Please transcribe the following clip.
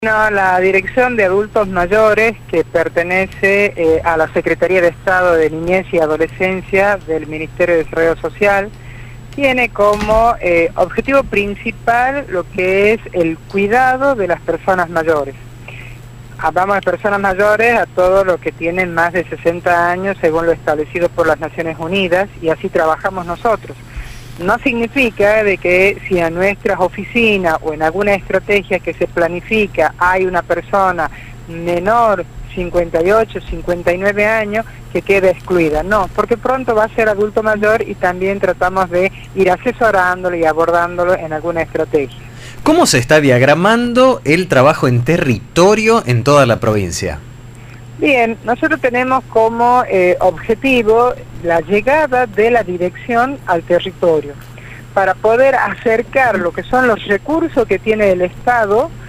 No, la Dirección de Adultos Mayores, que pertenece a la Secretaría de Estado de Niñez y Adolescencia del Ministerio de Desarrollo Social, tiene como objetivo principal lo que es el cuidado de las personas mayores. Hablamos de personas mayores a todos los que tienen más de 60 años, según lo establecido por las Naciones Unidas, y así trabajamos nosotros. No significa de que si en nuestras oficinas o en alguna estrategia que se planifica hay una persona menor, 58, 59 años, que quede excluida. No, porque pronto va a ser adulto mayor y también tratamos de ir asesorándolo y abordándolo en alguna estrategia. ¿Cómo se está diagramando el trabajo en territorio en toda la provincia? Bien, nosotros tenemos como objetivo la llegada de la dirección al territorio para poder acercar lo que son los recursos que tiene el Estado